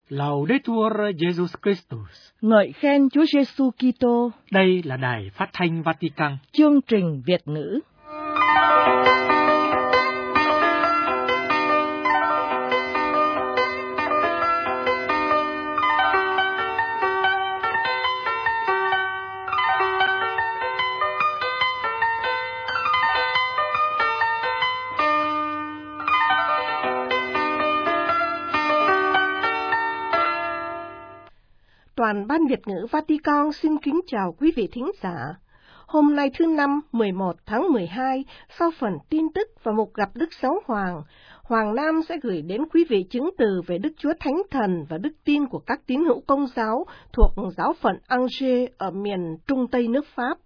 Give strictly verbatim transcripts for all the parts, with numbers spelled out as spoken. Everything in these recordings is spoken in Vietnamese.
Laudetur Jesus Christus. Ngợi khen Chúa Giêsu Kitô. Đây là Đài Phát thanh Vatican. Chương trình Việt ngữ. Toàn ban Việt ngữ Vatican xin kính chào quý vị thính giả. Hôm nay thứ Năm, mười một tháng mười hai, sau phần tin tức và mục gặp Đức Giáo Hoàng, Hoàng Nam sẽ gửi đến quý vị chứng từ về Đức Chúa Thánh Thần và đức tin của các tín hữu Công giáo thuộc giáo phận Angers ở miền Trung Tây nước Pháp.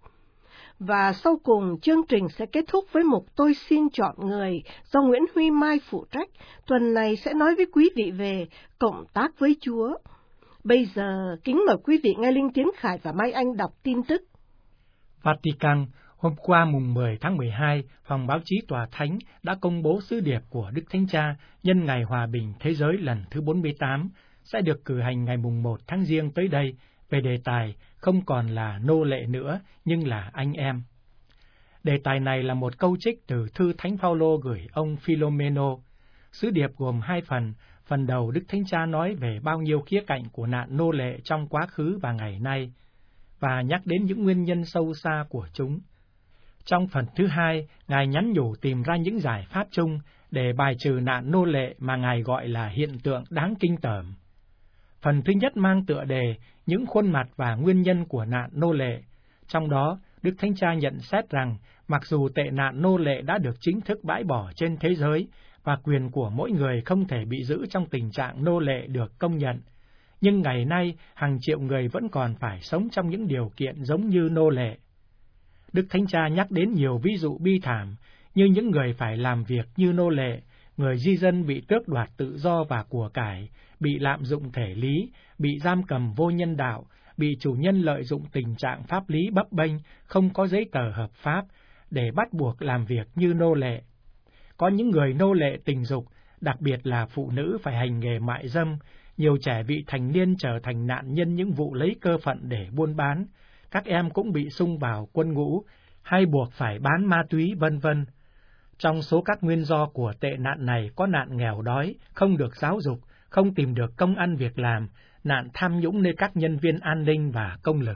Và sau cùng, chương trình sẽ kết thúc với mục Tôi xin chọn người do Nguyễn Huy Mai phụ trách. Tuần này sẽ nói với quý vị về cộng tác với Chúa. Bây giờ, kính mời quý vị nghe Linh Tiến Khải và Mai Anh đọc tin tức. Vatican, hôm qua mùng mười tháng mười hai, Phòng báo chí Tòa Thánh đã công bố sứ điệp của Đức Thánh Cha nhân Ngày Hòa bình Thế giới lần thứ bốn mươi tám, sẽ được cử hành ngày mùng một tháng Giêng tới đây, về đề tài không còn là nô lệ nữa, nhưng là anh em. Đề tài này là một câu trích từ thư Thánh Phaolô gửi ông Philomeno. Sứ điệp gồm hai phần. Phần đầu, Đức Thánh Cha nói về bao nhiêu khía cạnh của nạn nô lệ trong quá khứ và ngày nay, và nhắc đến những nguyên nhân sâu xa của chúng. Trong phần thứ hai, Ngài nhắn nhủ tìm ra những giải pháp chung để bài trừ nạn nô lệ mà Ngài gọi là hiện tượng đáng kinh tởm. Phần thứ nhất mang tựa đề những khuôn mặt và nguyên nhân của nạn nô lệ. Trong đó, Đức Thánh Cha nhận xét rằng mặc dù tệ nạn nô lệ đã được chính thức bãi bỏ trên thế giới, và quyền của mỗi người không thể bị giữ trong tình trạng nô lệ được công nhận, nhưng ngày nay hàng triệu người vẫn còn phải sống trong những điều kiện giống như nô lệ. Đức Thánh Cha nhắc đến nhiều ví dụ bi thảm như những người phải làm việc như nô lệ, người di dân bị tước đoạt tự do và của cải, bị lạm dụng thể lý, bị giam cầm vô nhân đạo, bị chủ nhân lợi dụng tình trạng pháp lý bấp bênh, không có giấy tờ hợp pháp, để bắt buộc làm việc như nô lệ. Có những người nô lệ tình dục, đặc biệt là phụ nữ phải hành nghề mại dâm, nhiều trẻ vị thành niên trở thành nạn nhân những vụ lấy cơ phận để buôn bán, các em cũng bị xung vào quân ngũ, hay buộc phải bán ma túy vân vân. Trong số các nguyên do của tệ nạn này có nạn nghèo đói, không được giáo dục, không tìm được công ăn việc làm, nạn tham nhũng nơi các nhân viên an ninh và công lực.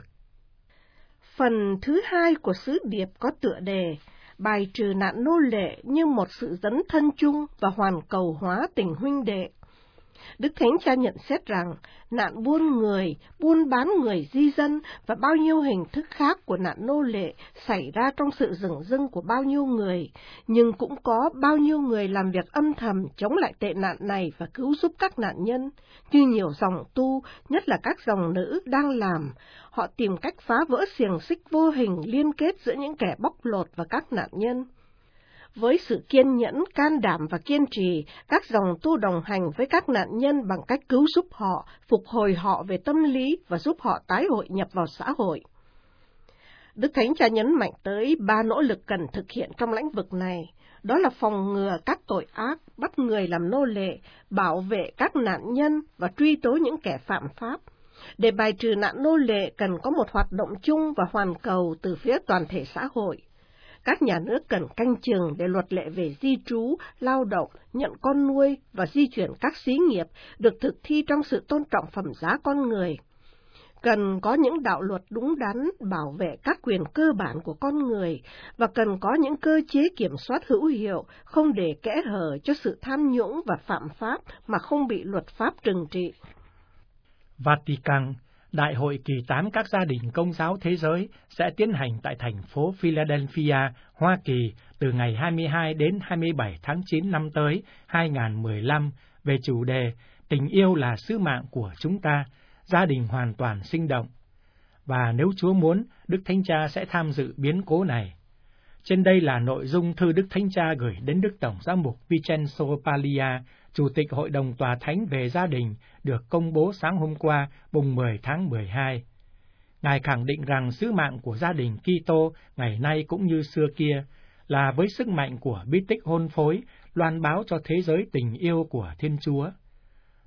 Phần thứ hai của sứ điệp có tựa đề bài trừ nạn nô lệ như một sự dấn thân chung và hoàn cầu hóa tình huynh đệ. Đức Thánh Cha nhận xét rằng nạn buôn người, buôn bán người di dân và bao nhiêu hình thức khác của nạn nô lệ xảy ra trong sự dửng dưng của bao nhiêu người, nhưng cũng có bao nhiêu người làm việc âm thầm chống lại tệ nạn này và cứu giúp các nạn nhân, như nhiều dòng tu, nhất là các dòng nữ đang làm. Họ tìm cách phá vỡ xiềng xích vô hình liên kết giữa những kẻ bóc lột và các nạn nhân. Với sự kiên nhẫn, can đảm và kiên trì, các dòng tu đồng hành với các nạn nhân bằng cách cứu giúp họ, phục hồi họ về tâm lý và giúp họ tái hội nhập vào xã hội. Đức Thánh Cha nhấn mạnh tới ba nỗ lực cần thực hiện trong lĩnh vực này, đó là phòng ngừa các tội ác, bắt người làm nô lệ, bảo vệ các nạn nhân và truy tố những kẻ phạm pháp. Để bài trừ nạn nô lệ cần có một hoạt động chung và hoàn cầu từ phía toàn thể xã hội. Các nhà nước cần canh chừng để luật lệ về di trú, lao động, nhận con nuôi và di chuyển các xí nghiệp được thực thi trong sự tôn trọng phẩm giá con người. Cần có những đạo luật đúng đắn bảo vệ các quyền cơ bản của con người và cần có những cơ chế kiểm soát hữu hiệu, không để kẽ hở cho sự tham nhũng và phạm pháp mà không bị luật pháp trừng trị. Vatican, Đại hội kỳ tám các gia đình Công giáo thế giới sẽ tiến hành tại thành phố Philadelphia, Hoa Kỳ từ ngày hai mươi hai đến hai mươi bảy tháng chín năm tới hai nghìn không trăm mười lăm về chủ đề Tình yêu là sứ mạng của chúng ta, gia đình hoàn toàn sinh động. Và nếu Chúa muốn, Đức Thánh Cha sẽ tham dự biến cố này. Trên đây là nội dung thư Đức Thánh Cha gửi đến Đức Tổng giám mục Vincenzo Paglia, Chủ tịch Hội đồng Tòa Thánh về Gia đình, được công bố sáng hôm qua, mùng mười tháng mười hai. Ngài khẳng định rằng sứ mạng của gia đình Kitô ngày nay cũng như xưa kia là với sức mạnh của bí tích hôn phối loan báo cho thế giới tình yêu của Thiên Chúa.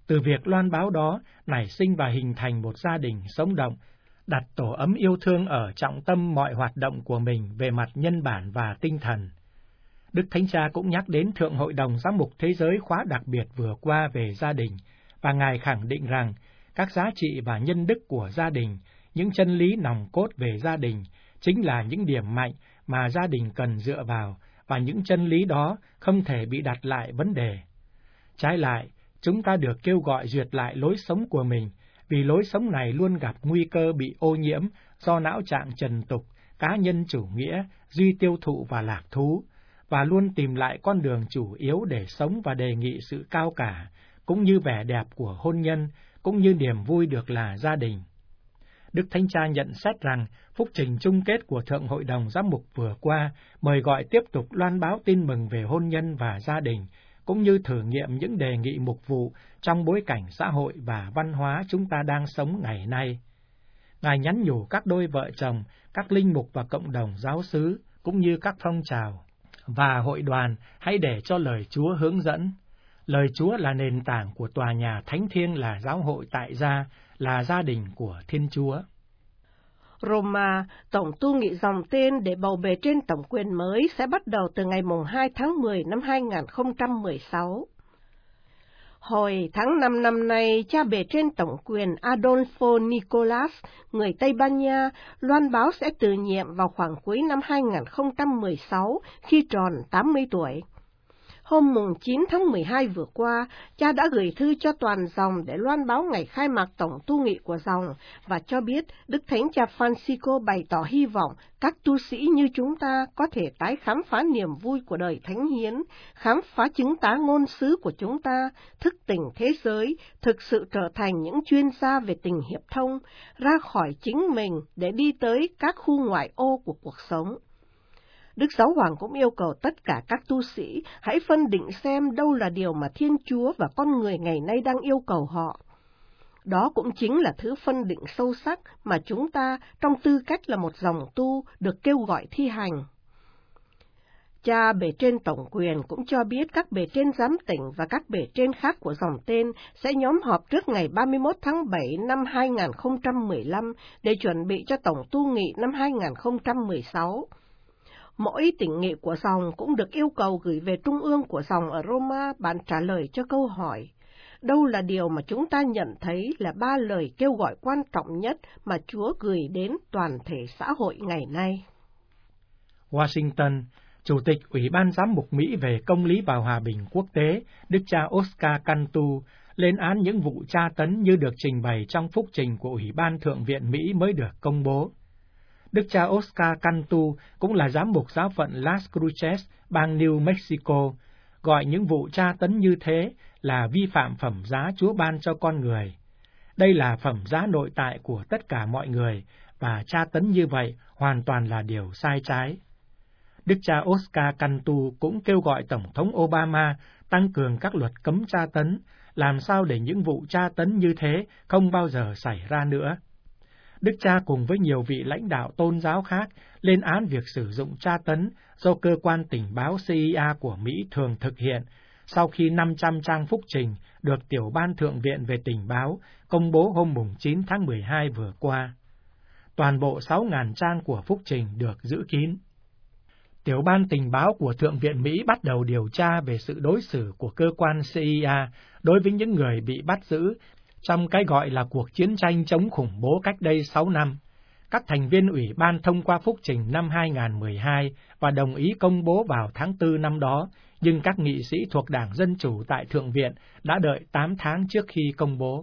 Từ việc loan báo đó nảy sinh và hình thành một gia đình sống động, đặt tổ ấm yêu thương ở trọng tâm mọi hoạt động của mình về mặt nhân bản và tinh thần. Đức Thánh Cha cũng nhắc đến Thượng Hội đồng Giám mục Thế giới khóa đặc biệt vừa qua về gia đình, và Ngài khẳng định rằng các giá trị và nhân đức của gia đình, những chân lý nòng cốt về gia đình, chính là những điểm mạnh mà gia đình cần dựa vào, và những chân lý đó không thể bị đặt lại vấn đề. Trái lại, chúng ta được kêu gọi duyệt lại lối sống của mình, vì lối sống này luôn gặp nguy cơ bị ô nhiễm do não trạng trần tục, cá nhân chủ nghĩa, duy tiêu thụ và lạc thú, và luôn tìm lại con đường chủ yếu để sống và đề nghị sự cao cả, cũng như vẻ đẹp của hôn nhân, cũng như niềm vui được là gia đình. Đức Thánh Cha nhận xét rằng phúc trình chung kết của Thượng Hội đồng Giám mục vừa qua mời gọi tiếp tục loan báo tin mừng về hôn nhân và gia đình, cũng như thử nghiệm những đề nghị mục vụ trong bối cảnh xã hội và văn hóa chúng ta đang sống ngày nay. Ngài nhắn nhủ các đôi vợ chồng, các linh mục và cộng đồng giáo xứ, cũng như các phong trào và hội đoàn, hãy để cho lời Chúa hướng dẫn. Lời Chúa là nền tảng của tòa nhà thánh thiêng, là giáo hội tại gia, là gia đình của Thiên Chúa. Roma, tổng tu nghị dòng tên để bầu bề trên tổng quyền mới sẽ bắt đầu từ ngày hai tháng mười năm hai nghìn không trăm mười sáu. Hồi tháng năm năm nay, cha bề trên tổng quyền Adolfo Nicolas, người Tây Ban Nha, loan báo sẽ từ nhiệm vào khoảng cuối năm hai nghìn không trăm mười sáu, khi tròn tám mươi tuổi. Hôm mùng chín tháng mười hai vừa qua, cha đã gửi thư cho toàn dòng để loan báo ngày khai mạc tổng tu nghị của dòng, và cho biết Đức Thánh Cha Francisco bày tỏ hy vọng các tu sĩ như chúng ta có thể tái khám phá niềm vui của đời thánh hiến, khám phá chứng tá ngôn sứ của chúng ta, thức tỉnh thế giới, thực sự trở thành những chuyên gia về tình hiệp thông, ra khỏi chính mình để đi tới các khu ngoại ô của cuộc sống. Đức Giáo Hoàng cũng yêu cầu tất cả các tu sĩ hãy phân định xem đâu là điều mà Thiên Chúa và con người ngày nay đang yêu cầu họ. Đó cũng chính là thứ phân định sâu sắc mà chúng ta, trong tư cách là một dòng tu, được kêu gọi thi hành. Cha bề trên tổng quyền cũng cho biết các bề trên giám tỉnh và các bề trên khác của dòng tên sẽ nhóm họp trước ngày ba mươi mốt tháng bảy năm hai nghìn không trăm mười lăm để chuẩn bị cho tổng tu nghị năm hai nghìn không trăm mười sáu. Mỗi tỉnh nghị của dòng cũng được yêu cầu gửi về trung ương của dòng ở Roma bản trả lời cho câu hỏi: đâu là điều mà chúng ta nhận thấy là ba lời kêu gọi quan trọng nhất mà Chúa gửi đến toàn thể xã hội ngày nay? Washington, Chủ tịch Ủy ban Giám mục Mỹ về Công lý và Hòa bình Quốc tế, Đức cha Oscar Cantu, lên án những vụ tra tấn như được trình bày trong phúc trình của Ủy ban Thượng viện Mỹ mới được công bố. Đức cha Oscar Cantu cũng là giám mục giáo phận Las Cruces, bang New Mexico, gọi những vụ tra tấn như thế là vi phạm phẩm giá Chúa ban cho con người. Đây là phẩm giá nội tại của tất cả mọi người, và tra tấn như vậy hoàn toàn là điều sai trái. Đức cha Oscar Cantu cũng kêu gọi Tổng thống Obama tăng cường các luật cấm tra tấn, làm sao để những vụ tra tấn như thế không bao giờ xảy ra nữa. Đức cha cùng với nhiều vị lãnh đạo tôn giáo khác lên án việc sử dụng tra tấn do cơ quan tình báo C I A của Mỹ thường thực hiện, sau khi năm trăm trang phúc trình được Tiểu ban Thượng viện về tình báo công bố hôm chín tháng mười hai vừa qua. Toàn bộ sáu nghìn trang của phúc trình được giữ kín. Tiểu ban tình báo của Thượng viện Mỹ bắt đầu điều tra về sự đối xử của cơ quan C I A đối với những người bị bắt giữ trong cái gọi là cuộc chiến tranh chống khủng bố cách đây sáu năm. Các thành viên ủy ban thông qua phúc trình năm hai nghìn không trăm mười hai và đồng ý công bố vào tháng tư năm đó, nhưng các nghị sĩ thuộc Đảng Dân Chủ tại Thượng viện đã đợi tám tháng trước khi công bố.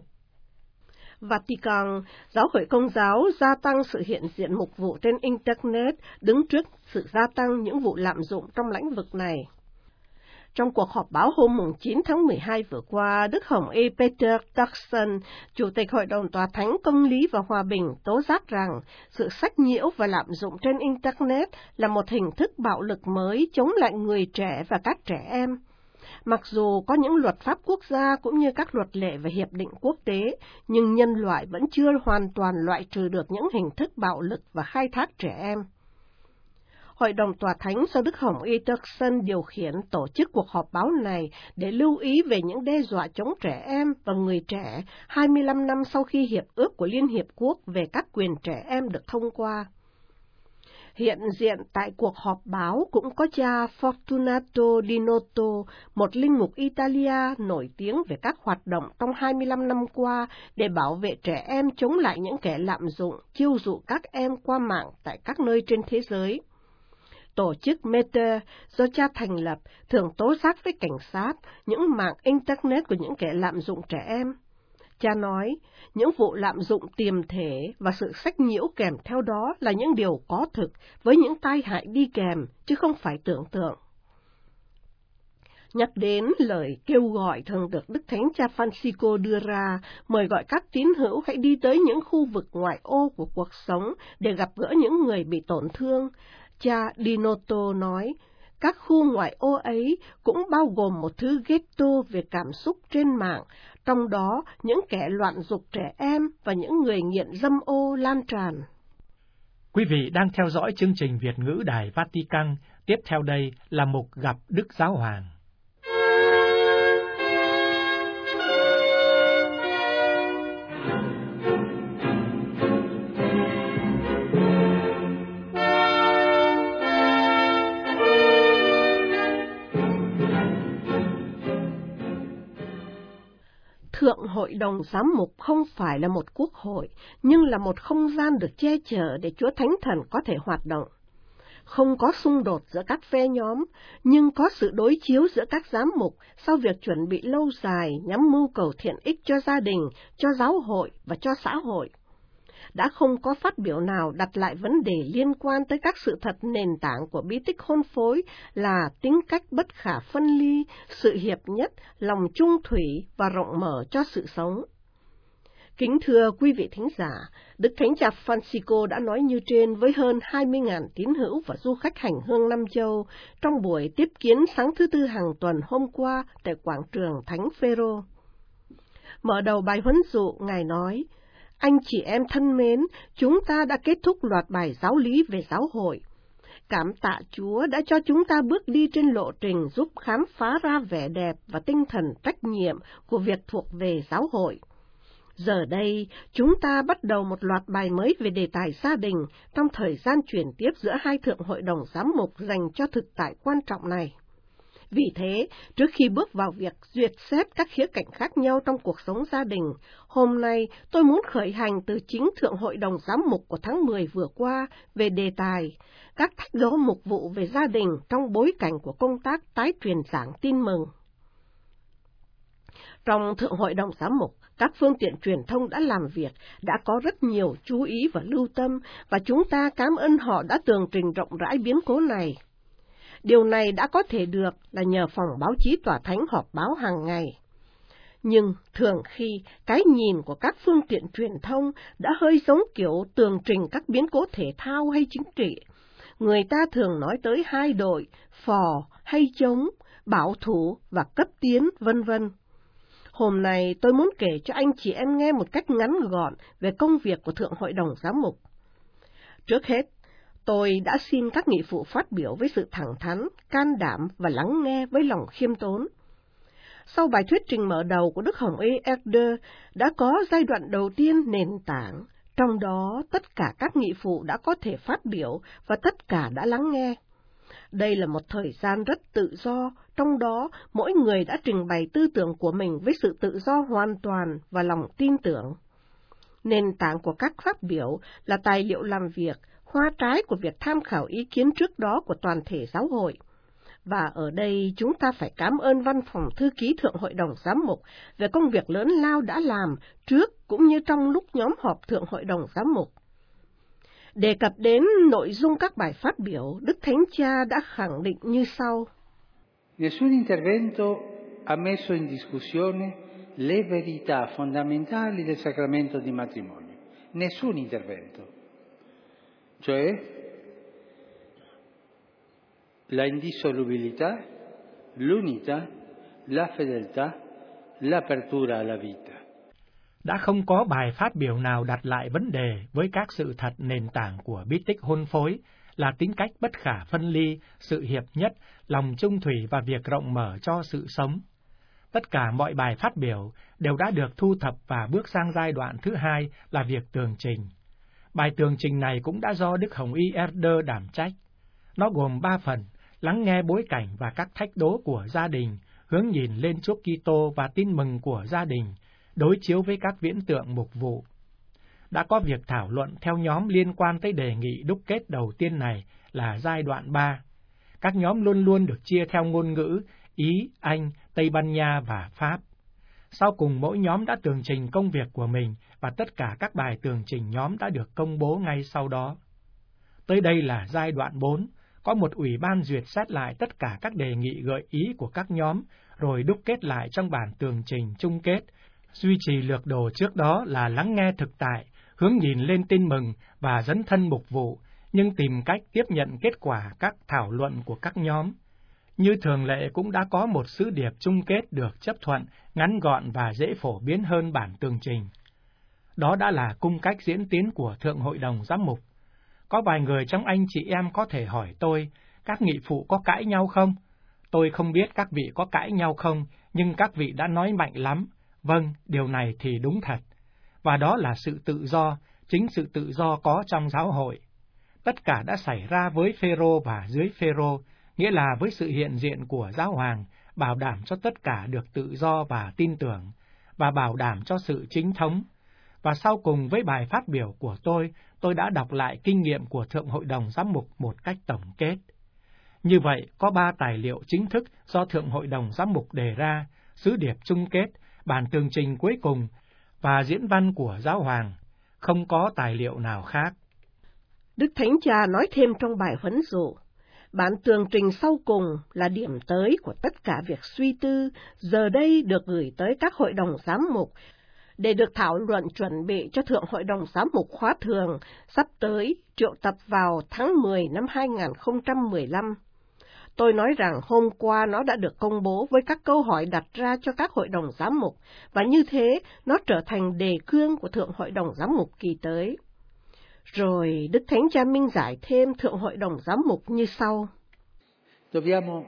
Vatican, Giáo hội Công giáo gia tăng sự hiện diện mục vụ trên Internet, đứng trước sự gia tăng những vụ lạm dụng trong lĩnh vực này. Trong cuộc họp báo hôm chín tháng mười hai vừa qua, Đức Hồng Y Peter Turkson, Chủ tịch Hội đồng Tòa Thánh Công lý và Hòa bình, tố giác rằng sự sách nhiễu và lạm dụng trên Internet là một hình thức bạo lực mới chống lại người trẻ và các trẻ em. Mặc dù có những luật pháp quốc gia cũng như các luật lệ và hiệp định quốc tế, nhưng nhân loại vẫn chưa hoàn toàn loại trừ được những hình thức bạo lực và khai thác trẻ em. Hội đồng Tòa Thánh do Đức Hồng Y Turkson điều khiển tổ chức cuộc họp báo này để lưu ý về những đe dọa chống trẻ em và người trẻ hai mươi lăm năm sau khi Hiệp ước của Liên Hiệp Quốc về các quyền trẻ em được thông qua. Hiện diện tại cuộc họp báo cũng có cha Fortunato Di Noto, một linh mục Italia nổi tiếng về các hoạt động trong hai mươi lăm năm qua để bảo vệ trẻ em chống lại những kẻ lạm dụng, chiêu dụ các em qua mạng tại các nơi trên thế giới. Tổ chức Meta do cha thành lập thường tố giác với cảnh sát những mạng Internet của những kẻ lạm dụng trẻ em. Cha nói, những vụ lạm dụng tiềm thể và sự sách nhiễu kèm theo đó là những điều có thực với những tai hại đi kèm, chứ không phải tưởng tượng. Nhắc đến lời kêu gọi thường được Đức Thánh Cha Francisco đưa ra, mời gọi các tín hữu hãy đi tới những khu vực ngoại ô của cuộc sống để gặp gỡ những người bị tổn thương. Cha Di Noto nói, các khu ngoại ô ấy cũng bao gồm một thứ ghetto về cảm xúc trên mạng, trong đó những kẻ loạn dục trẻ em và những người nghiện dâm ô lan tràn. Quý vị đang theo dõi chương trình Việt ngữ Đài Vatican, tiếp theo đây là mục Gặp Đức Giáo Hoàng. Thượng Hội đồng Giám mục không phải là một quốc hội, nhưng là một không gian được che chở để Chúa Thánh Thần có thể hoạt động. Không có xung đột giữa các phe nhóm, nhưng có sự đối chiếu giữa các giám mục sau việc chuẩn bị lâu dài nhằm mưu cầu thiện ích cho gia đình, cho giáo hội và cho xã hội. Đã không có phát biểu nào đặt lại vấn đề liên quan tới các sự thật nền tảng của bí tích hôn phối là tính cách bất khả phân ly, sự hiệp nhất, lòng trung thủy và rộng mở cho sự sống. Kính thưa quý vị thính giả, Đức Thánh Cha Francisco đã nói như trên với hơn hai mươi nghìn tín hữu và du khách hành hương Nam Châu trong buổi tiếp kiến sáng thứ Tư hàng tuần hôm qua tại quảng trường Thánh Phêrô. Mở đầu bài huấn dụ, Ngài nói, anh chị em thân mến, chúng ta đã kết thúc loạt bài giáo lý về giáo hội. Cảm tạ Chúa đã cho chúng ta bước đi trên lộ trình giúp khám phá ra vẻ đẹp và tinh thần trách nhiệm của việc thuộc về giáo hội. Giờ đây, chúng ta bắt đầu một loạt bài mới về đề tài gia đình trong thời gian chuyển tiếp giữa hai thượng hội đồng giám mục dành cho thực tại quan trọng này. Vì thế, trước khi bước vào việc duyệt xét các khía cạnh khác nhau trong cuộc sống gia đình, hôm nay tôi muốn khởi hành từ chính Thượng Hội đồng Giám mục của tháng mười vừa qua về đề tài các thách đố mục vụ về gia đình trong bối cảnh của công tác tái truyền giảng tin mừng. Trong Thượng Hội đồng Giám mục, các phương tiện truyền thông đã làm việc, đã có rất nhiều chú ý và lưu tâm, và chúng ta cảm ơn họ đã tường trình rộng rãi biến cố này. Điều này đã có thể được là nhờ phòng báo chí Tòa Thánh họp báo hàng ngày. Nhưng thường khi cái nhìn của các phương tiện truyền thông đã hơi giống kiểu tường trình các biến cố thể thao hay chính trị, người ta thường nói tới hai đội, phò hay chống, bảo thủ và cấp tiến, vân vân. Hôm nay tôi muốn kể cho anh chị em nghe một cách ngắn gọn về công việc của Thượng Hội đồng Giám mục. Trước hết, tôi đã xin các nghị phụ phát biểu với sự thẳng thắn, can đảm và lắng nghe với lòng khiêm tốn. Sau bài thuyết trình mở đầu của Đức Hồng Y Elder đã có giai đoạn đầu tiên nền tảng, trong đó tất cả các nghị phụ đã có thể phát biểu và tất cả đã lắng nghe. Đây là một thời gian rất tự do, trong đó mỗi người đã trình bày tư tưởng của mình với sự tự do hoàn toàn và lòng tin tưởng. Nền tảng của các phát biểu là tài liệu làm việc, hoa trái của việc tham khảo ý kiến trước đó của toàn thể giáo hội. Và ở đây chúng ta phải cảm ơn Văn phòng Thư ký Thượng Hội đồng Giám mục về công việc lớn lao đã làm trước cũng như trong lúc nhóm họp Thượng Hội đồng Giám mục. Đề cập đến nội dung các bài phát biểu, Đức Thánh Cha đã khẳng định như sau. Nessun intervento ha messo in discussione le verità fondamentali del sacramento di matrimonio. Nessun intervento. Cioè la indissolubilità, l'unità, la fedeltà, l'apertura alla vita. Đã không có bài phát biểu nào đặt lại vấn đề với các sự thật nền tảng của bí tích hôn phối là tính cách bất khả phân ly, sự hiệp nhất, lòng trung thủy và việc rộng mở cho sự sống. Tất cả mọi bài phát biểu đều đã được thu thập và bước sang giai đoạn thứ hai là việc tường trình. Bài tường trình này cũng đã do Đức Hồng Y Elder đảm trách. Nó gồm ba phần: lắng nghe bối cảnh và các thách đố của gia đình, hướng nhìn lên Chúa Kitô và tin mừng của gia đình, đối chiếu với các viễn tượng mục vụ. Đã có việc thảo luận theo nhóm liên quan tới đề nghị đúc kết đầu tiên này là giai đoạn ba. Các nhóm luôn luôn được chia theo ngôn ngữ Ý, Anh, Tây Ban Nha và Pháp. Sau cùng mỗi nhóm đã tường trình công việc của mình và tất cả các bài tường trình nhóm đã được công bố ngay sau đó. Tới đây là giai đoạn bốn, có một ủy ban duyệt xét lại tất cả các đề nghị gợi ý của các nhóm, rồi đúc kết lại trong bản tường trình chung kết, duy trì lược đồ trước đó là lắng nghe thực tại, hướng nhìn lên tin mừng và dấn thân mục vụ, nhưng tìm cách tiếp nhận kết quả các thảo luận của các nhóm. Như thường lệ cũng đã có một sứ điệp chung kết được chấp thuận, ngắn gọn và dễ phổ biến hơn bản tường trình. Đó đã là cung cách diễn tiến của Thượng Hội đồng Giám mục. Có vài người trong anh chị em có thể hỏi tôi, các nghị phụ có cãi nhau không? Tôi không biết các vị có cãi nhau không, nhưng các vị đã nói mạnh lắm. Vâng, điều này thì đúng thật. Và đó là sự tự do, chính sự tự do có trong giáo hội. Tất cả đã xảy ra với Phêrô và dưới Phêrô, nghĩa là với sự hiện diện của giáo hoàng, bảo đảm cho tất cả được tự do và tin tưởng, và bảo đảm cho sự chính thống. Và sau cùng với bài phát biểu của tôi, tôi đã đọc lại kinh nghiệm của Thượng Hội đồng Giám mục một cách tổng kết. Như vậy, có ba tài liệu chính thức do Thượng Hội đồng Giám mục đề ra, sứ điệp chung kết, bản tường trình cuối cùng, và diễn văn của giáo hoàng. Không có tài liệu nào khác. Đức Thánh Cha nói thêm trong bài huấn dụ, bản tường trình sau cùng là điểm tới của tất cả việc suy tư, giờ đây được gửi tới các hội đồng giám mục, để được thảo luận chuẩn bị cho Thượng Hội đồng Giám mục khóa thường sắp tới triệu tập vào tháng mười năm hai nghìn không trăm mười lăm. Tôi nói rằng hôm qua nó đã được công bố với các câu hỏi đặt ra cho các hội đồng giám mục, và như thế nó trở thành đề cương của Thượng Hội đồng Giám mục kỳ tới. Rồi Đức Thánh Cha minh giải thêm Thượng Hội đồng Giám mục như sau. Dobbiamo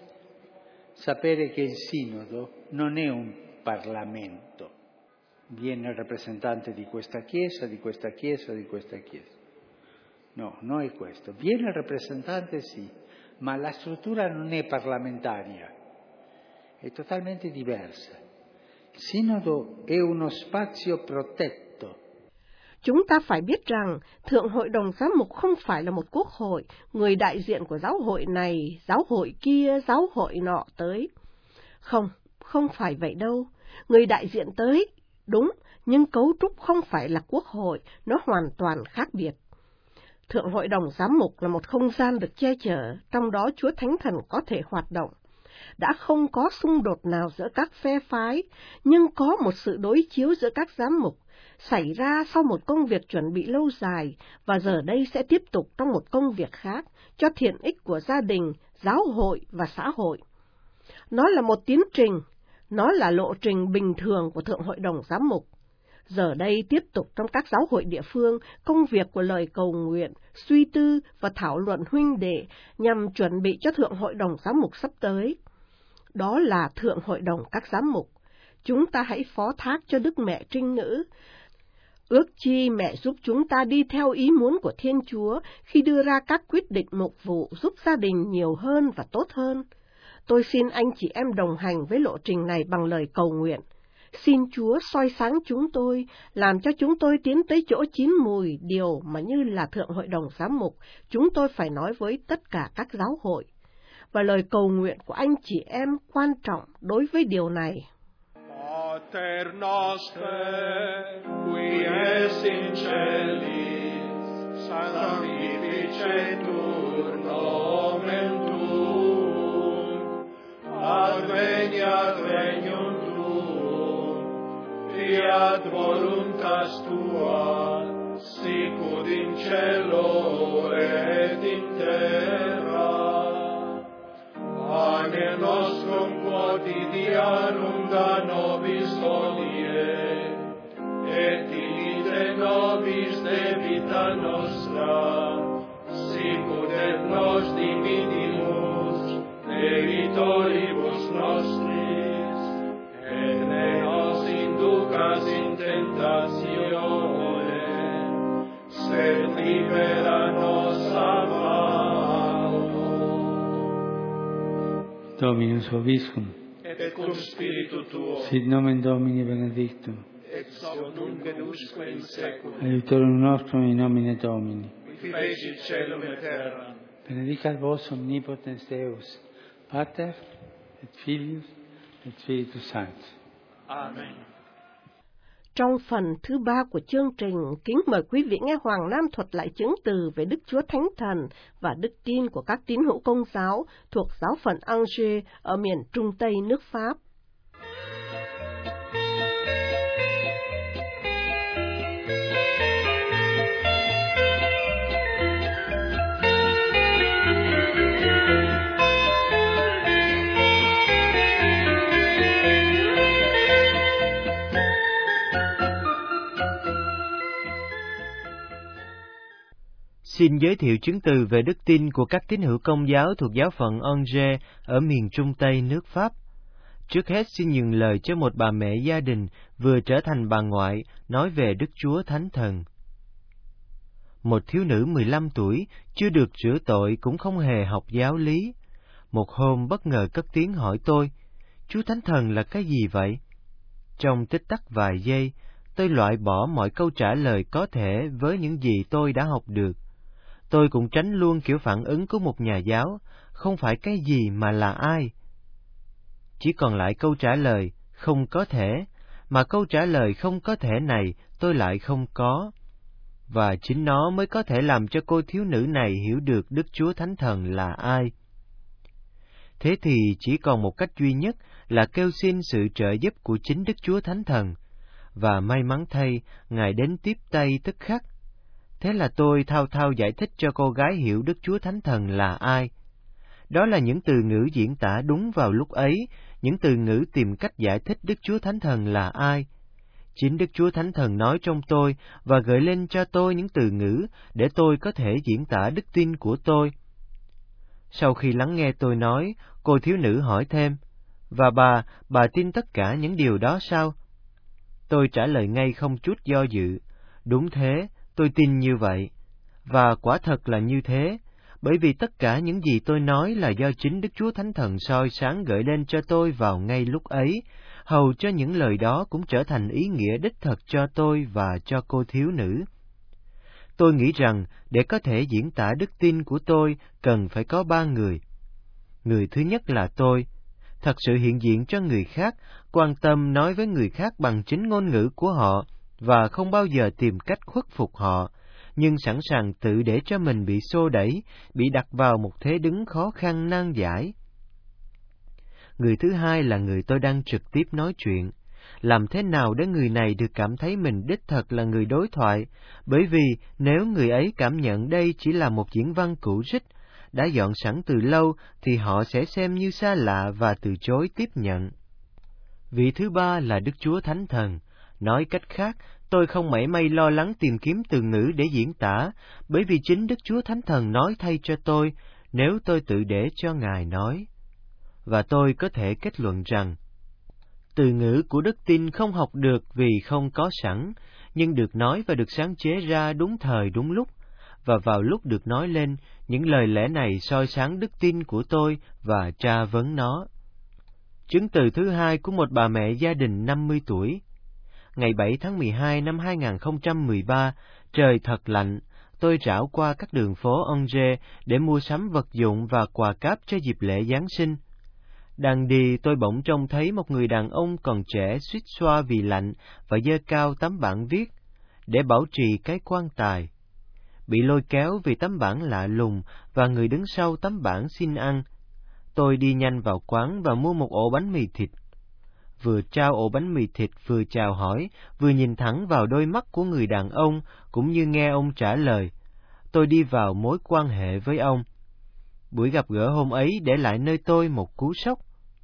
sapere che il Sinodo non è un Parlamento. Viene il rappresentante di questa Chiesa, di questa Chiesa, di questa Chiesa. No, non è questo. Viene il rappresentante sì, ma la struttura non è parlamentaria, è totalmente diversa. Il Sinodo è uno spazio protetto. Chúng ta phải biết rằng Thượng Hội đồng Giám mục không phải là một quốc hội, người đại diện của giáo hội này, giáo hội kia, giáo hội nọ tới. Không, không phải vậy đâu. Người đại diện tới, đúng, nhưng cấu trúc không phải là quốc hội, nó hoàn toàn khác biệt. Thượng Hội đồng Giám mục là một không gian được che chở, trong đó Chúa Thánh Thần có thể hoạt động. Đã không có xung đột nào giữa các phe phái, nhưng có một sự đối chiếu giữa các giám mục, xảy ra sau một công việc chuẩn bị lâu dài, và giờ đây sẽ tiếp tục trong một công việc khác, cho thiện ích của gia đình, giáo hội và xã hội. Nó là một tiến trình, nó là lộ trình bình thường của Thượng Hội đồng Giám mục. Giờ đây tiếp tục trong các giáo hội địa phương, công việc của lời cầu nguyện, suy tư và thảo luận huynh đệ nhằm chuẩn bị cho Thượng Hội đồng Giám mục sắp tới. Đó là Thượng Hội đồng các giám mục. Chúng ta hãy phó thác cho Đức Mẹ Trinh Nữ. Ước chi mẹ giúp chúng ta đi theo ý muốn của Thiên Chúa khi đưa ra các quyết định mục vụ giúp gia đình nhiều hơn và tốt hơn. Tôi xin anh chị em đồng hành với lộ trình này bằng lời cầu nguyện. Xin Chúa soi sáng chúng tôi, làm cho chúng tôi tiến tới chỗ chín mùi điều mà như là Thượng Hội đồng Giám mục, chúng tôi phải nói với tất cả các giáo hội. Và lời cầu nguyện của anh chị em quan trọng đối với điều này. Pater noster, qui es in celis, sanctificetur nomen tuum, adveniat regnum tuum, fiat voluntas tua, sicut in cielo et in terra. Pane nostrum quotidianum da nobis hodie, et dimitte nobis debita nostra, sicut nos dimidimus, debitoribus nostris, et ne nos inducas in tentatione, sed libera nos a malo. Dominus vobiscum. Et cum spiritu tuo. Sit nomen Domini benedictum. Ex hoc nunc et usque in saeculum. Aiutorium nostrum in nomine Domini. Qui feci caelum et terram. Benedicat vos omnipotens Deus, Pater et Filius et Spiritus Sanctus. Amen. Trong phần thứ ba của chương trình, kính mời quý vị nghe Hoàng Nam thuật lại chứng từ về Đức Chúa Thánh Thần và đức tin của các tín hữu Công giáo thuộc giáo phận Angers ở miền Trung Tây nước Pháp. Xin giới thiệu chứng từ về đức tin của các tín hữu Công giáo thuộc giáo phận Angers ở miền Trung Tây nước Pháp. Trước hết xin nhường lời cho một bà mẹ gia đình vừa trở thành bà ngoại nói về Đức Chúa Thánh Thần. Một thiếu nữ mười lăm tuổi, chưa được rửa tội cũng không hề học giáo lý. Một hôm bất ngờ cất tiếng hỏi tôi, Chúa Thánh Thần là cái gì vậy? Trong tích tắc vài giây, tôi loại bỏ mọi câu trả lời có thể với những gì tôi đã học được. Tôi cũng tránh luôn kiểu phản ứng của một nhà giáo, không phải cái gì mà là ai. Chỉ còn lại câu trả lời, không có thể, mà câu trả lời không có thể này tôi lại không có. Và chính nó mới có thể làm cho cô thiếu nữ này hiểu được Đức Chúa Thánh Thần là ai. Thế thì chỉ còn một cách duy nhất là kêu xin sự trợ giúp của chính Đức Chúa Thánh Thần, và may mắn thay, Ngài đến tiếp tay tức khắc. Thế là tôi thao thao giải thích cho cô gái hiểu Đức Chúa Thánh Thần là ai. Đó là những từ ngữ diễn tả đúng vào lúc ấy, những từ ngữ tìm cách giải thích Đức Chúa Thánh Thần là ai. Chính Đức Chúa Thánh Thần nói trong tôi và gợi lên cho tôi những từ ngữ để tôi có thể diễn tả đức tin của tôi. Sau khi lắng nghe tôi nói, cô thiếu nữ hỏi thêm, và bà, bà tin tất cả những điều đó sao? Tôi trả lời ngay không chút do dự, đúng thế, tôi tin như vậy. Và quả thật là như thế, bởi vì tất cả những gì tôi nói là do chính Đức Chúa Thánh Thần soi sáng gợi lên cho tôi vào ngay lúc ấy, hầu cho những lời đó cũng trở thành ý nghĩa đích thực cho tôi và cho cô thiếu nữ. Tôi nghĩ rằng để có thể diễn tả đức tin của tôi cần phải có ba người. Người thứ nhất là tôi, thật sự hiện diện cho người khác, quan tâm nói với người khác bằng chính ngôn ngữ của họ và không bao giờ tìm cách khuất phục họ, nhưng sẵn sàng tự để cho mình bị xô đẩy, bị đặt vào một thế đứng khó khăn nan giải. Người thứ hai là người tôi đang trực tiếp nói chuyện. Làm thế nào để người này được cảm thấy mình đích thật là người đối thoại, bởi vì nếu người ấy cảm nhận đây chỉ là một diễn văn cũ rích, đã dọn sẵn từ lâu, thì họ sẽ xem như xa lạ và từ chối tiếp nhận. Vị thứ ba là Đức Chúa Thánh Thần. Nói cách khác, tôi không mảy may lo lắng tìm kiếm từ ngữ để diễn tả, bởi vì chính Đức Chúa Thánh Thần nói thay cho tôi, nếu tôi tự để cho Ngài nói. Và tôi có thể kết luận rằng, từ ngữ của đức tin không học được vì không có sẵn, nhưng được nói và được sáng chế ra đúng thời đúng lúc, và vào lúc được nói lên, những lời lẽ này soi sáng đức tin của tôi và tra vấn nó. Chứng từ thứ hai của một bà mẹ gia đình năm mươi tuổi. Ngày bảy tháng mười hai năm hai nghìn không trăm mười ba, trời thật lạnh, tôi rảo qua các đường phố Angers để mua sắm vật dụng và quà cáp cho dịp lễ Giáng sinh. Đang đi, tôi bỗng trông thấy một người đàn ông còn trẻ suýt xoa vì lạnh và giơ cao tấm bảng viết, để bảo trì cái quan tài. Bị lôi kéo vì tấm bảng lạ lùng và người đứng sau tấm bảng xin ăn. Tôi đi nhanh vào quán và mua một ổ bánh mì thịt. Vừa trao ổ bánh mì thịt vừa chào hỏi, vừa nhìn thẳng vào đôi mắt của người đàn ông, cũng như nghe ông trả lời. Tôi đi vào mối quan hệ với ông. Buổi gặp gỡ hôm ấy để lại nơi tôi một cú sốc.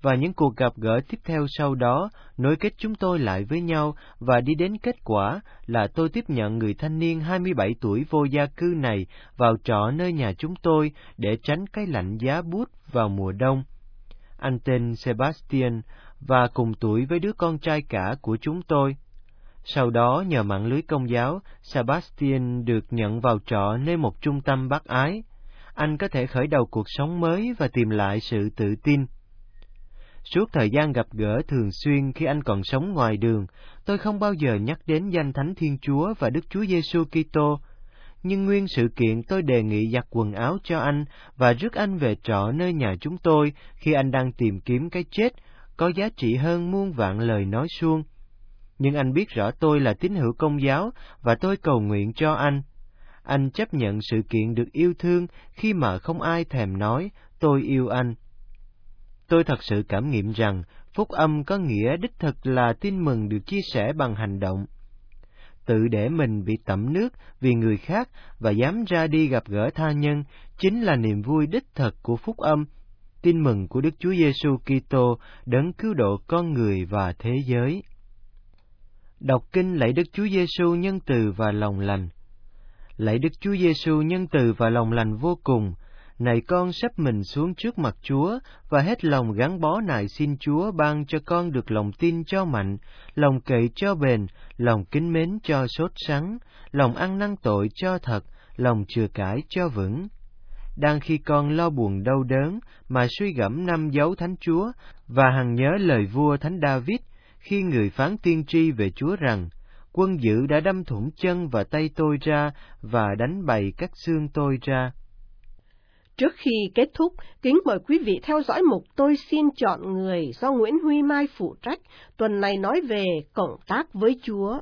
và những cuộc gặp gỡ tiếp theo sau đó nối kết chúng tôi lại với nhau và đi đến kết quả là tôi tiếp nhận người thanh niên hai mươi bảy tuổi vô gia cư này vào trọ nơi nhà chúng tôi để tránh cái lạnh giá buốt vào mùa đông. Anh tên Sebastian và cùng tuổi với đứa con trai cả của chúng tôi. Sau đó, nhờ mạng lưới công giáo, Sebastian được nhận vào trọ nơi một trung tâm bác ái. Anh có thể khởi đầu cuộc sống mới và tìm lại sự tự tin. Suốt thời gian gặp gỡ thường xuyên khi anh còn sống ngoài đường, tôi không bao giờ nhắc đến danh Thánh Thiên Chúa và Đức Chúa Giêsu Kitô. Nhưng nguyên sự kiện tôi đề nghị giặt quần áo cho anh và rước anh về trọ nơi nhà chúng tôi khi anh đang tìm kiếm cái chết, có giá trị hơn muôn vạn lời nói suông. Nhưng anh biết rõ tôi là tín hữu Công giáo và tôi cầu nguyện cho anh. Anh chấp nhận sự kiện được yêu thương khi mà không ai thèm nói tôi yêu anh. Tôi thật sự cảm nghiệm rằng phúc âm có nghĩa đích thực là tin mừng được chia sẻ bằng hành động. Tự để mình bị tẩm nước vì người khác và dám ra đi gặp gỡ tha nhân chính là niềm vui đích thực của phúc âm, tin mừng của Đức Chúa Giêsu Kitô đấng cứu độ con người và thế giới. Đọc kinh lạy Đức Chúa Giêsu nhân từ và lòng lành. Lạy Đức Chúa Giêsu nhân từ và lòng lành vô cùng, này con sắp mình xuống trước mặt Chúa và hết lòng gắn bó nài xin Chúa ban cho con được lòng tin cho mạnh, lòng cậy cho bền, lòng kính mến cho sốt sắng, lòng ăn năn tội cho thật, lòng chừa cãi cho vững. Đang khi con lo buồn đau đớn mà suy gẫm năm dấu Thánh Chúa và hằng nhớ lời vua Thánh David khi người phán tiên tri về Chúa rằng: quân dữ đã đâm thủng chân và tay tôi ra và đánh bày các xương tôi ra. Trước khi kết thúc, kính mời quý vị theo dõi mục Tôi xin chọn người do Nguyễn Huy Mai phụ trách, tuần này nói về cộng tác với Chúa.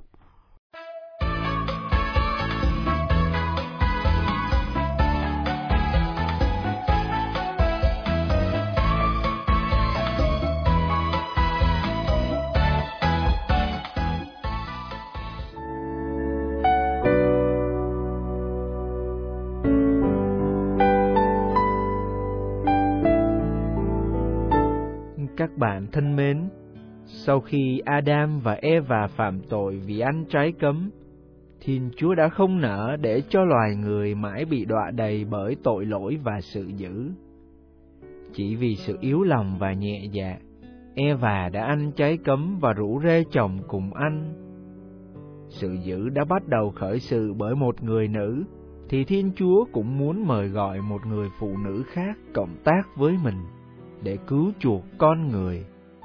Các bạn thân mến, sau khi Adam và Eva phạm tội vì ăn trái cấm, Thiên Chúa đã không nỡ để cho loài người mãi bị đọa đầy bởi tội lỗi và sự dữ. Chỉ vì sự yếu lòng và nhẹ dạ, Eva đã ăn trái cấm và rủ rê chồng cùng ăn. Sự dữ đã bắt đầu khởi sự bởi một người nữ, thì Thiên Chúa cũng muốn mời gọi một người phụ nữ khác cộng tác với mình để cứu chuộc con người.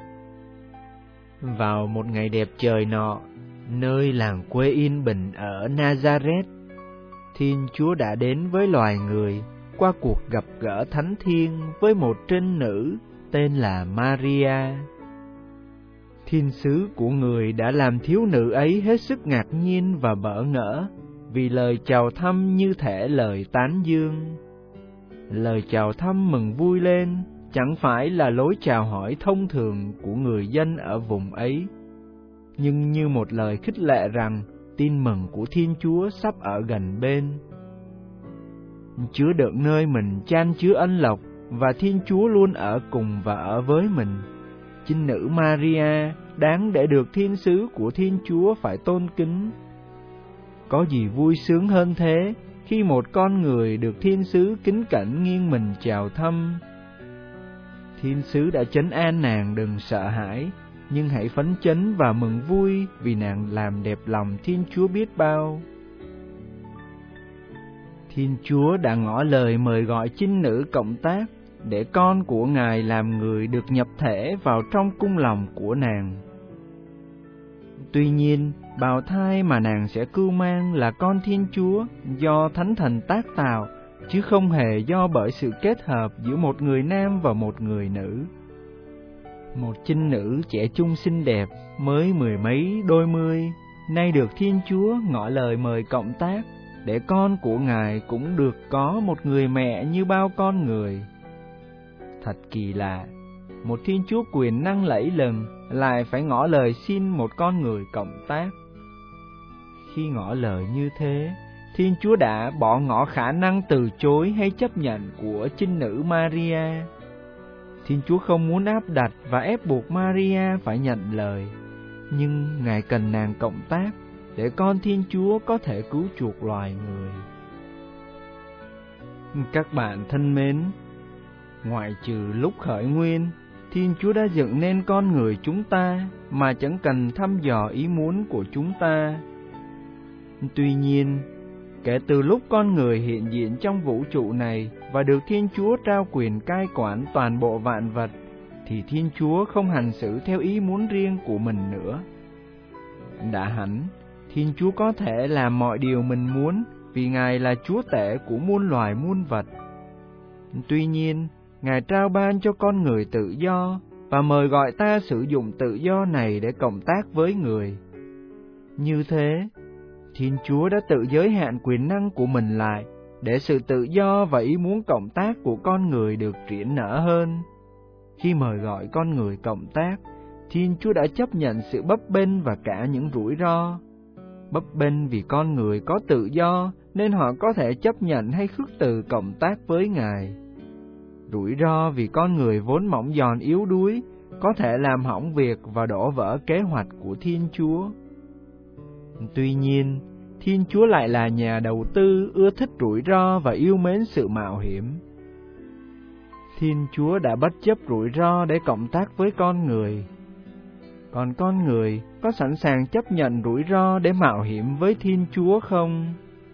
Vào một ngày đẹp trời nọ, nơi làng quê Yên Bình ở Nazareth, Thiên Chúa đã đến với loài người qua cuộc gặp gỡ thánh thiêng với một trinh nữ tên là Maria. Thiên sứ của người đã làm thiếu nữ ấy hết sức ngạc nhiên và bỡ ngỡ vì lời chào thăm như thể lời tán dương. Lời chào thăm mừng vui lên chẳng phải là lối chào hỏi thông thường của người dân ở vùng ấy, nhưng như một lời khích lệ rằng tin mừng của Thiên Chúa sắp ở gần bên. Chứa đựng nơi mình chan chứa ân lộc và Thiên Chúa luôn ở cùng và ở với mình. Chinh nữ Maria đáng để được thiên sứ của Thiên Chúa phải tôn kính. Có gì vui sướng hơn thế khi một con người được thiên sứ kính cẩn nghiêng mình chào thăm. Thiên sứ đã trấn an nàng đừng sợ hãi, nhưng hãy phấn chấn và mừng vui vì nàng làm đẹp lòng Thiên Chúa biết bao. Thiên Chúa đã ngỏ lời mời gọi chinh nữ cộng tác để con của Ngài làm người được nhập thể vào trong cung lòng của nàng. Tuy nhiên, bào thai mà nàng sẽ cưu mang là con Thiên Chúa do Thánh Thần tác tạo, chứ không hề do bởi sự kết hợp giữa một người nam và một người nữ. Một chinh nữ trẻ trung xinh đẹp, mới mười mấy đôi mươi, nay được Thiên Chúa ngỏ lời mời cộng tác, để con của Ngài cũng được có một người mẹ như bao con người. Thật kỳ lạ, một Thiên Chúa quyền năng lẫy lừng lại phải ngỏ lời xin một con người cộng tác. Khi ngỏ lời như thế, Thiên Chúa đã bỏ ngỏ khả năng từ chối hay chấp nhận của chinh nữ Maria. Thiên Chúa không muốn áp đặt và ép buộc Maria phải nhận lời, nhưng Ngài cần nàng cộng tác để con Thiên Chúa có thể cứu chuộc loài người. Các bạn thân mến, ngoại trừ lúc khởi nguyên, Thiên Chúa đã dựng nên con người chúng ta mà chẳng cần thăm dò ý muốn của chúng ta. Tuy nhiên, kể từ lúc con người hiện diện trong vũ trụ này và được Thiên Chúa trao quyền cai quản toàn bộ vạn vật, thì Thiên Chúa không hành xử theo ý muốn riêng của mình nữa. Đã hẳn, Thiên Chúa có thể làm mọi điều mình muốn vì Ngài là Chúa tể của muôn loài muôn vật. Tuy nhiên, Ngài trao ban cho con người tự do và mời gọi ta sử dụng tự do này để cộng tác với người. Như thế, Thiên Chúa đã tự giới hạn quyền năng của mình lại để sự tự do và ý muốn cộng tác của con người được triển nở hơn. Khi mời gọi con người cộng tác, Thiên Chúa đã chấp nhận sự bấp bênh và cả những rủi ro. Bấp bênh vì con người có tự do nên họ có thể chấp nhận hay khước từ cộng tác với Ngài. Rủi ro vì con người vốn mỏng giòn yếu đuối có thể làm hỏng việc và đổ vỡ kế hoạch của Thiên Chúa. Tuy nhiên, Thiên Chúa lại là nhà đầu tư ưa thích rủi ro và yêu mến sự mạo hiểm. Thiên Chúa đã bất chấp rủi ro để cộng tác với con người. Còn con người có sẵn sàng chấp nhận rủi ro để mạo hiểm với Thiên Chúa không?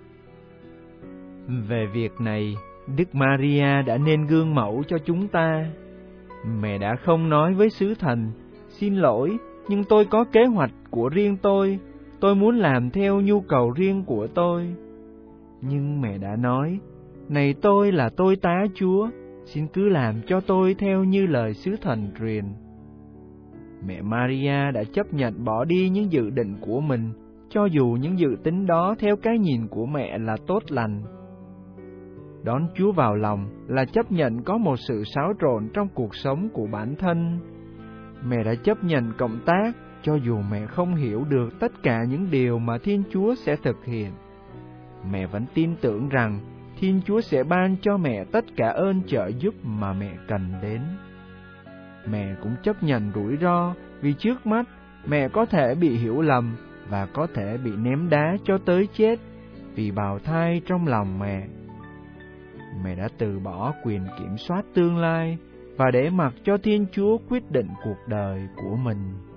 Về việc này, Đức Maria đã nên gương mẫu cho chúng ta. Mẹ đã không nói với sứ thần, xin lỗi, nhưng tôi có kế hoạch của riêng tôi, tôi muốn làm theo nhu cầu riêng của tôi. Nhưng mẹ đã nói, này tôi là tôi tá Chúa, xin cứ làm cho tôi theo như lời sứ thần truyền. Mẹ Maria đã chấp nhận bỏ đi những dự định của mình, cho dù những dự tính đó theo cái nhìn của mẹ là tốt lành. Đón Chúa vào lòng là chấp nhận có một sự xáo trộn trong cuộc sống của bản thân. Mẹ đã chấp nhận cộng tác, cho dù mẹ không hiểu được tất cả những điều mà Thiên Chúa sẽ thực hiện. Mẹ vẫn tin tưởng rằng Thiên Chúa sẽ ban cho mẹ tất cả ơn trợ giúp mà mẹ cần đến. Mẹ cũng chấp nhận rủi ro vì trước mắt mẹ có thể bị hiểu lầm và có thể bị ném đá cho tới chết vì bào thai trong lòng mẹ. Mẹ đã từ bỏ quyền kiểm soát tương lai và để mặc cho Thiên Chúa quyết định cuộc đời của mình.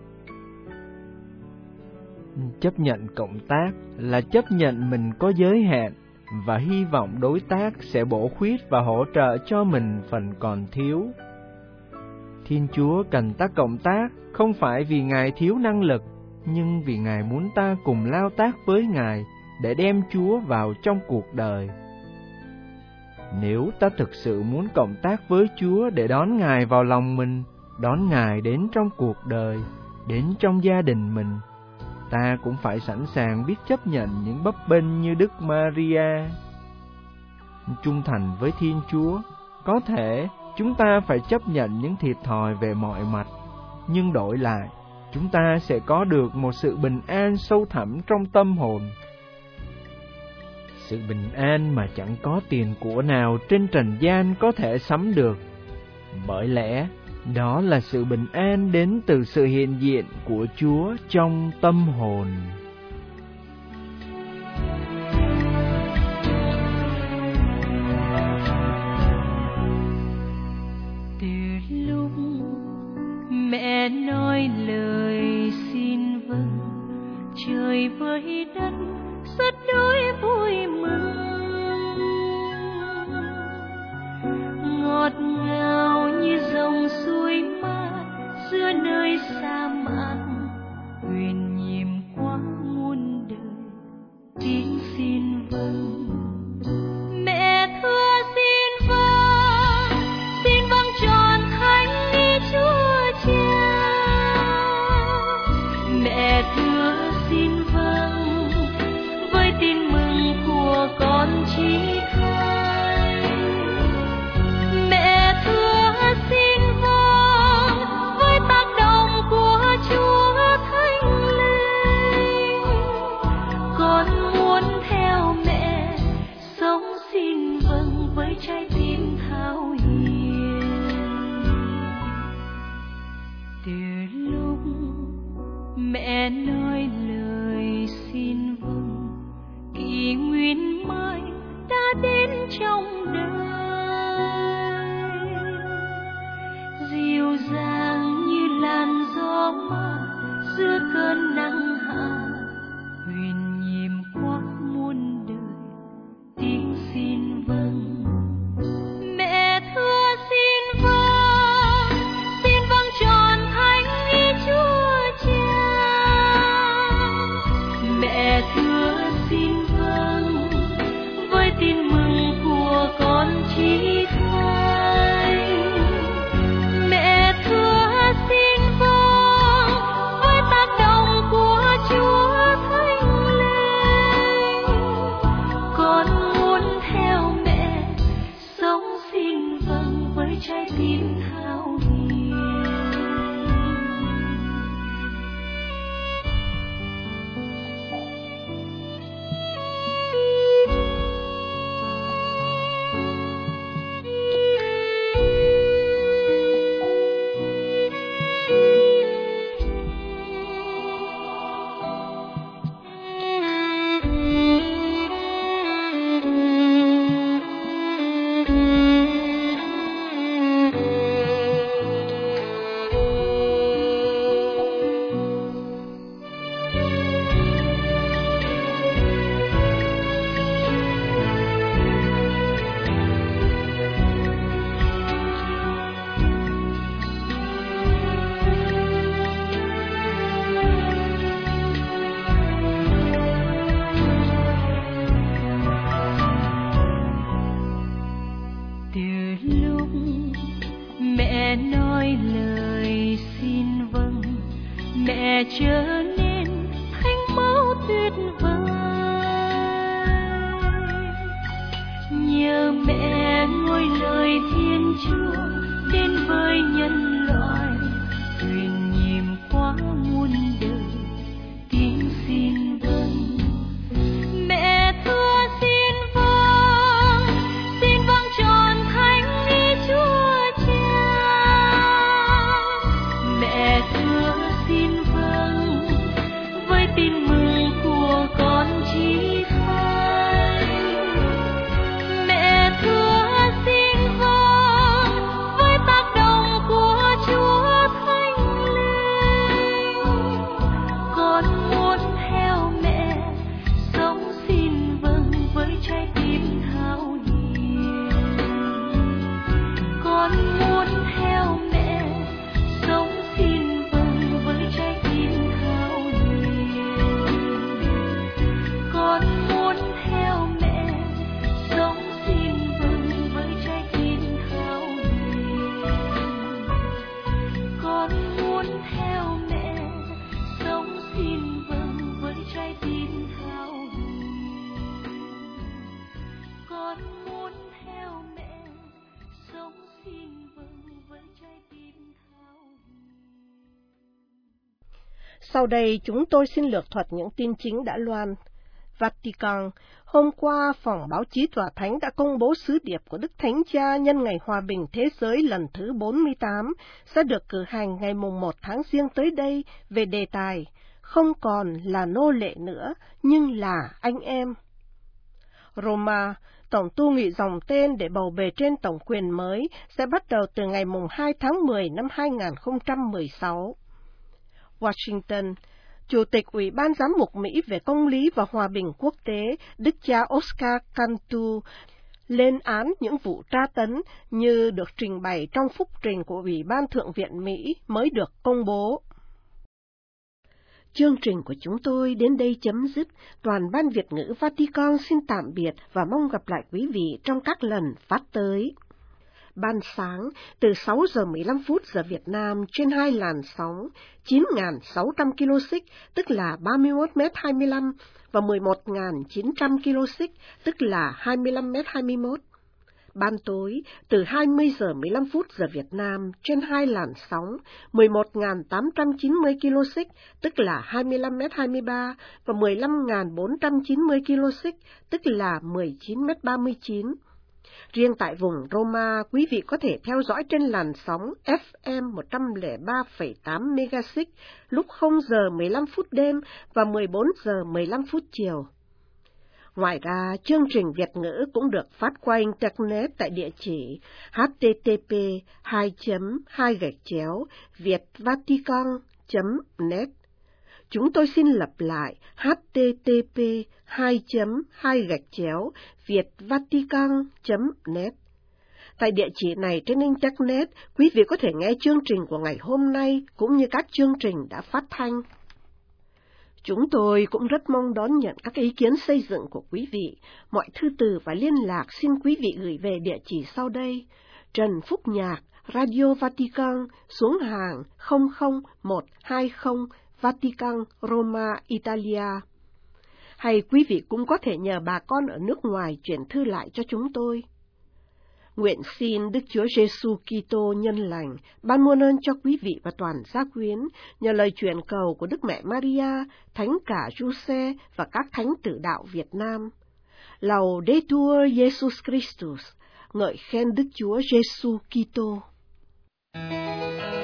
Chấp nhận cộng tác là chấp nhận mình có giới hạn và hy vọng đối tác sẽ bổ khuyết và hỗ trợ cho mình phần còn thiếu. Thiên Chúa cần ta cộng tác không phải vì Ngài thiếu năng lực, nhưng vì Ngài muốn ta cùng lao tác với Ngài để đem Chúa vào trong cuộc đời. Nếu ta thực sự muốn cộng tác với Chúa để đón Ngài vào lòng mình, đón Ngài đến trong cuộc đời, đến trong gia đình mình, ta cũng phải sẵn sàng biết chấp nhận những bấp bênh như Đức Maria. Trung thành với Thiên Chúa, có thể chúng ta phải chấp nhận những thiệt thòi về mọi mặt, nhưng đổi lại, chúng ta sẽ có được một sự bình an sâu thẳm trong tâm hồn. Sự bình an mà chẳng có tiền của nào trên trần gian có thể sắm được. Bởi lẽ, đó là sự bình an đến từ sự hiện diện của Chúa trong tâm hồn. Từ lúc mẹ nói lời xin vâng, trời với đất rất đỗi vui mừng, ngọt ngào như dòng suối mát giữa nơi sa mạc, huyền nhiệm qua muôn đời tiếng xin vâng. Mẹ thưa xin vâng, xin vâng tròn thánh ý Chúa Cha. Mẹ thưa xin vâng với tin mừng của con chí thai. Mẹ thưa xin vâng với tác động của Chúa Thánh Linh. Con muốn theo mẹ sống xin vâng với trái tim thao hiền. mẹ thưa xin vâng với tin mừng của con chí thánh. Mẹ thưa xin vâng với tác động của Chúa Thánh Linh. Con muốn theo mẹ sống xin vâng với trái tim thao hiền. Trở nên thánh mẫu tuyệt vời, nhờ mẹ ngôi lời Thiên Chúa đến với nhân loại, truyền nhiệm qua muôn đời tiếng xin vâng. Mẹ thưa xin vâng, xin vâng trọn thánh ý Chúa Cha. Mẹ thưa xin vâng với tin mừng của con chí thánh. Mẹ thưa xin vâng với tác động của Chúa Thánh Linh. Con muốn theo mẹ sống xin vâng với trái tim thao hiền. Con muốn theo mẹ sống xin vâng với trái tim thao hiền. Con muốn theo mẹ sống xin vâng với trái tim thao hiền. Con muốn theo mẹ sống xin vâng với trái tim thao hiền. Con muốn theo mẹ sống xin vâng với trái tim thao hiền. Sau đây chúng tôi xin lược thuật những tin chính đã loan. Vatican, hôm qua phòng báo chí Tòa Thánh đã công bố sứ điệp của Đức Thánh Cha nhân ngày Hòa bình Thế giới lần thứ bốn mươi tám sẽ được cử hành ngày mùng một tháng Giêng tới đây về đề tài không còn là nô lệ nữa nhưng là anh em. Roma, tổng tu nghị dòng tên để bầu bề trên tổng quyền mới sẽ bắt đầu từ ngày mùng hai tháng mười năm hai nghìn không trăm mười sáu. Washington, Chủ tịch Ủy ban Giám mục Mỹ về Công lý và Hòa bình Quốc tế, Đức cha Oscar Cantu, lên án những vụ tra tấn như được trình bày trong phúc trình của Ủy ban Thượng viện Mỹ mới được công bố. Chương trình của chúng tôi đến đây chấm dứt. Toàn ban Việt ngữ Vatican xin tạm biệt và mong gặp lại quý vị trong các lần phát tới. Ban sáng từ sáu giờ mười lăm phút giờ Việt Nam trên hai làn sóng chín nghìn sáu trăm ki lô xích tức là ba mươi mốt mét hai mươi lăm và mười một nghìn chín trăm ki lô xích tức là hai mươi lăm mét hai mươi mốt. Ban tối từ hai mươi giờ mười lăm phút giờ Việt Nam trên hai làn sóng mười một nghìn tám trăm chín mươi ki lô xích tức là hai mươi lăm mét hai mươi ba và mười lăm nghìn bốn trăm chín mươi ki lô xích tức là mười chín mét ba mươi chín. Riêng tại vùng Roma, quý vị có thể theo dõi trên làn sóng ép em một trăm lẻ ba phẩy tám MHz lúc không giờ mười lăm phút đêm và mười bốn giờ mười lăm phút chiều. Ngoài ra, chương trình Việt ngữ cũng được phát qua Internet tại địa chỉ h t t p hai chấm hai gạch chéo vietvatican chấm net. Chúng tôi xin lặp lại h t t p hai chấm hai gạch chéo vietvatican chấm net. Tại địa chỉ này trên Internet, quý vị có thể nghe chương trình của ngày hôm nay cũng như các chương trình đã phát thanh. Chúng tôi cũng rất mong đón nhận các ý kiến xây dựng của quý vị. Mọi thư từ và liên lạc xin quý vị gửi về địa chỉ sau đây: Trần Phúc Nhạc, Radio Vatican, xuống hàng không không một hai không, Vatican, Roma, Italia. Hay quý vị cũng có thể nhờ bà con ở nước ngoài chuyển thư lại cho chúng tôi. Nguyện xin Đức Chúa Giêsu Kitô nhân lành ban muôn ơn cho quý vị và toàn gia quyến, nhờ lời truyền cầu của Đức Mẹ Maria, Thánh cả Giuse và các thánh tử đạo Việt Nam. Laudetur Jesus Christus, ngợi khen Đức Chúa Giêsu Kitô.